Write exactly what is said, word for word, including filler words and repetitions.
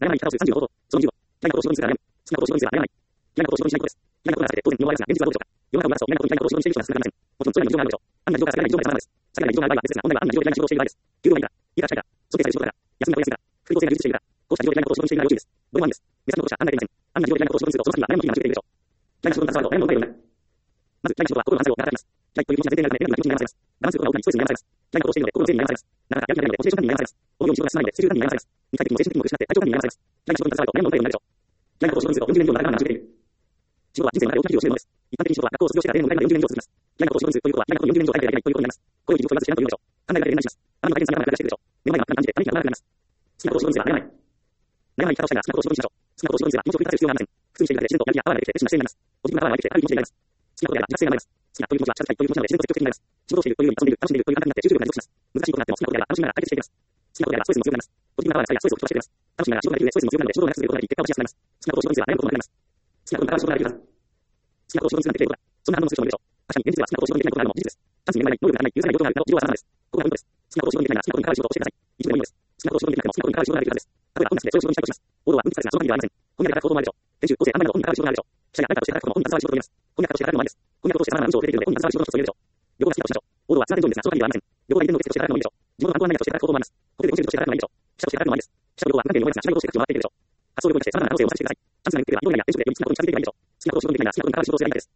ならない北をさんじゅうごほど。そのにじゅうご。嫌いなことを仕事にするから悩む。好きなことを仕事にするならない。嫌いなことを仕事にしないことです。嫌いなことをなされて当然見覚えがつが現実はどうでしょうか。世の中を見渡すと嫌いなことを嫌いなことを仕事にしている人が少なくありません。もちろんそれらの事情があるでしょう。案外事情が避けられない事情が様々です。避けられない事情が様々です。好きなことが嫌いな場合は別ですが、本来は案外事情をやりたいが別ですが、給料がいいんだ。家が近いから、尊敬される仕事だから、休みが取りやすいから、福利厚生が充実しているから、こうした事情で嫌いなことを仕事にしているのが要注意です。これもいいんです。別のことしか考えていません。案外事情で嫌いなことを仕事にすると、その先は悩みの日々が待ち受けているでしょう。嫌いな仕事に携わると悩みの覚えるようになる。まず、嫌いな仕事は心の安定を働きます。嫌いという気持ちが前提にあるため、ネガティブな気持ちに悩まされます。我慢することが多くなり、ストレスに悩まされます。嫌いなことをしているので、心の整理に悩まされます。なかなかやる気が出ないので、モチベーション管理に悩まされます。思うように仕事が進まないので、集中管理に悩まされます。肉体的にも精神的にも失って体調管理に悩まされます。嫌いな仕事に携わると悩みの覚えるようになるでしょう。嫌いなことを仕事にすると、よんじゅうねん以上の長い我慢が待ち受けている。仕事は人生の中で大きな義を教えるものです。一般的に仕事は学校を卒業してから定年の問題までよんじゅうねん以上続きます。嫌いなことを仕事にするということは、嫌いなことをよんじゅうねん以上体験できないということになります。これを技術を言わず知らんというのでしょう。考えが出て何します。あなたの体験さんが長くしているでしょう。目の前が真っ赤に感じて、ため息が長くなります。好きなことを仕事にするなら悩まない。悩まない生き方をしたいが、好きなことを仕事にしましょう。好きなことを仕事にするなら気持ちを振り返る必要がありません。普通にしているだけで自然とやる気がパワーが出てきて、熱心な姿勢になります。ポジティブなパワーが出てきて、軽い気持ちになります。好きなことやら自覚性が生まれます。好きなという気持ちは近づきたいという気持ちなので、自然と積極的になります。仕事をしているというより遊んでいる、楽しんでいるという感覚になって集中力が持続します。難しいことがあっても好きなことやら楽しみながら解決していきます。好きなことやらストレスも強くなります。ポジティブなパワーが使いやストレスを吹き飛ばしてくれます。楽しみながら仕事ができる上でストレスも強くなるので仕事ができる上でストレスも強くなります。好きなことを長くすると悩みも多くなります。好きなことを長く仕事ができるだけで仕事につながっていることだ。そんな反応のする人もいるでしょう。確かに現実では好きなことを仕事にできないことがあるのも事実です。チャンスに恵まれない、能力が足りない、許せない状況があるなど事情は様々です。ここがポイントです。好きなことを仕事にできないなら好きなことに関わる仕事を教えてください。一度でもいいのです。好きなことを仕事にできなくても好きなことに関わる仕事ができるはずです。例えば本日で超仕事にしたいとします。報道は分泌されがその限りではありません。翻訳が働くこともあるでしょう。編集、構成、案内など本に関わる仕事があるでしょう。記者や何かとして働くことも本に携わる仕事と言います。翻訳として働くのもあるんです。翻訳として様々な文章を出てくるので本に携わる仕事の一つと言えるでしょう。旅行が好きだとしましょう。報道は通学添乗員ですがその限りではありません。旅行が移転の受付として働くのもいいでしょう。地元の観光案内として働くこともあります。ホテルでコンシェルジュとして働くのもいいでしょう。記者として働くのもありです。記者の旅行は関係に思いますが、仕事として価値を回っているでしょう。発想力にして様々な可能性を模索してください。チャンスが巡ってくれば祈るようにや練習できる好きなことに近づけていけばいいでしょう。好きなことを仕事にできないなら好きなことに関わる仕事をすればいいだけです。